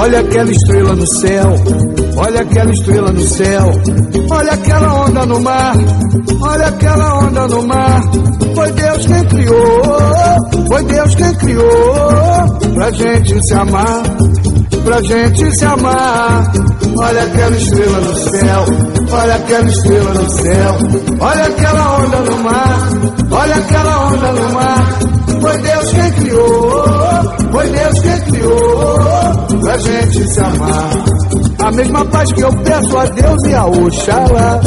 Olha aquela estrela no céu, olha aquela estrela no céu, olha aquela onda no mar, olha aquela onda no mar. Foi Deus quem criou, foi Deus quem criou, pra gente se amar, pra gente se amar. Olha aquela estrela no céu, olha aquela estrela no céu, olha aquela onda no mar, olha aquela onda no mar. Foi Deus quem criou, foi Deus quem criou, pra gente se amar. A mesma paz que eu peço a Deus e a Oxalá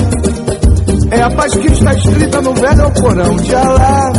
é a paz que está escrita no velho Alcorão de Alá.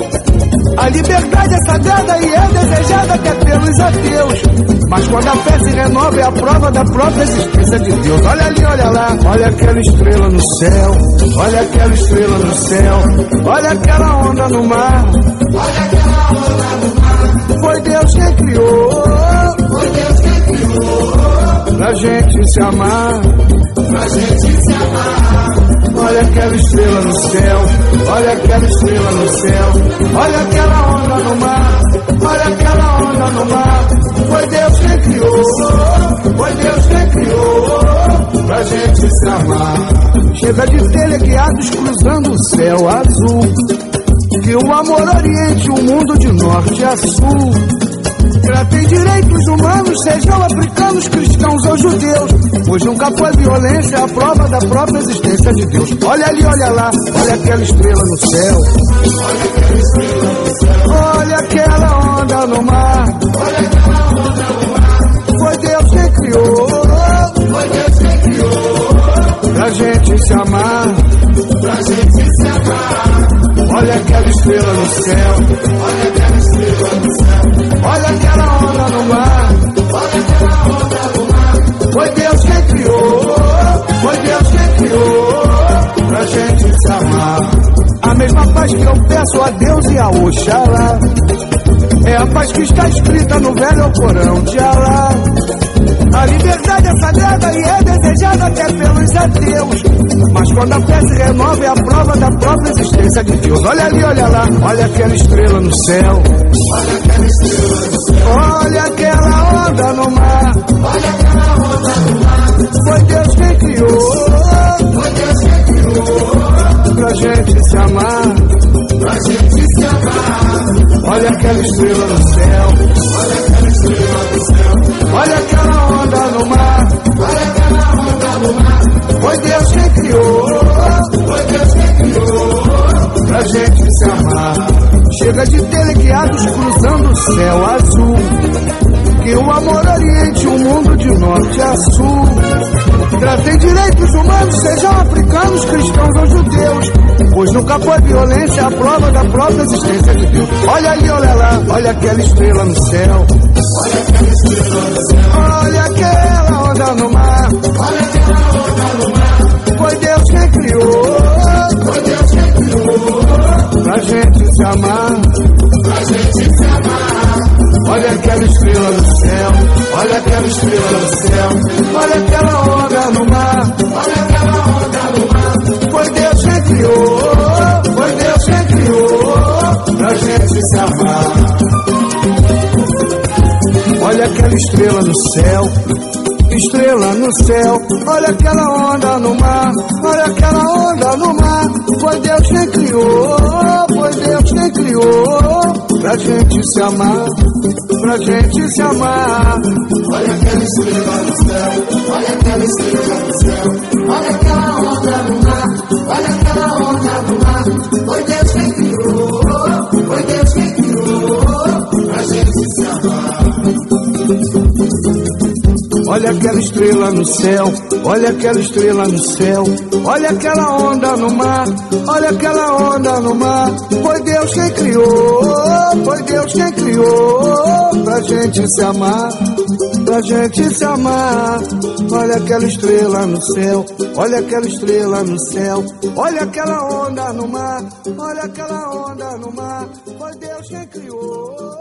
A liberdade é sagrada e é desejada até pelos ateus, mas quando a fé se renova é a prova da própria existência de Deus. Olha ali, olha lá, olha aquela estrela no céu, olha aquela estrela no céu, olha aquela onda no mar, olha aquela onda no mar. Foi Deus quem criou, foi Deus quem criou, pra gente se amar, pra gente se amar. Olha aquela estrela no céu, olha aquela estrela no céu, olha aquela onda no mar, olha aquela onda no mar. Foi Deus quem criou, foi Deus quem criou, pra gente se amar. Chega de teleguiados cruzando o céu azul, que o amor oriente o mundo de norte a sul. Tratem direitos humanos, sejam africanos, cristãos ou judeus, pois nunca foi violência a prova da própria existência de Deus. Olha ali, olha lá, olha aquela estrela no céu, olha aquela estrela no céu, olha aquela onda no mar, olha aquela onda no mar. Foi Deus quem criou, foi Deus quem criou, pra gente se amar, pra gente se amar. Olha aquela estrela no céu, olha aquela estrela no céu, olha aquela onda no mar, olha aquela onda no mar. Foi Deus quem criou, foi Deus quem criou, pra gente se amar. A mesma paz que eu peço a Deus e a Oxalá é a paz que está escrita no velho Alcorão de Alá. A liberdade é sagrada e é desejada até pelos ateus, mas quando a fé se renova é a prova da própria existência de Deus. Olha ali, olha lá, olha aquela estrela no céu, olha aquela estrela no céu, olha aquela onda no mar, olha aquela onda no mar. Foi Deus quem criou, foi Deus quem criou, pra gente se amar, pra gente se amar. Olha aquela estrela no céu, olha aquela estrela no céu, olha aquela onda no mar, olha aquela onda no mar. Foi Deus quem criou, foi Deus quem criou, pra gente se amar. Chega de teleguiados cruzando o céu azul, que o amor oriente o mundo de norte a sul. Tratem direitos humanos, sejam africanos, cristãos ou judeus, pois nunca foi violência a prova da própria existência de Deus. Olha ali, olha lá, olha aquela estrela no céu, olha aquela estrela no céu, olha aquela onda no mar, olha aquela onda no mar. Foi Deus quem criou, foi Deus quem criou, pra gente se amar, pra gente se amar. Olha aquela estrela no céu, olha aquela estrela no céu, olha aquela onda no mar, olha aquela onda no mar. Foi Deus quem criou, foi Deus quem criou, pra gente se amar. Olha aquela estrela no céu, estrela no céu, olha aquela onda no mar, olha aquela onda no mar. Foi Deus quem criou, foi Deus quem criou, pra gente se amar, pra gente se amar. Olha aquela estrela no céu, olha aquela estrela no céu, olha aquela onda no mar, olha aquela onda no mar. Foi Deus quem criou, foi Deus quem criou, pra gente se amar. Olha aquela estrela no céu, olha aquela estrela no céu, olha aquela onda no mar, olha aquela onda no mar. Foi Deus quem criou, foi Deus quem criou, pra gente se amar, pra gente se amar. Olha aquela estrela no céu, olha aquela estrela no céu, olha aquela onda no mar, olha aquela onda no mar. Foi Deus quem criou.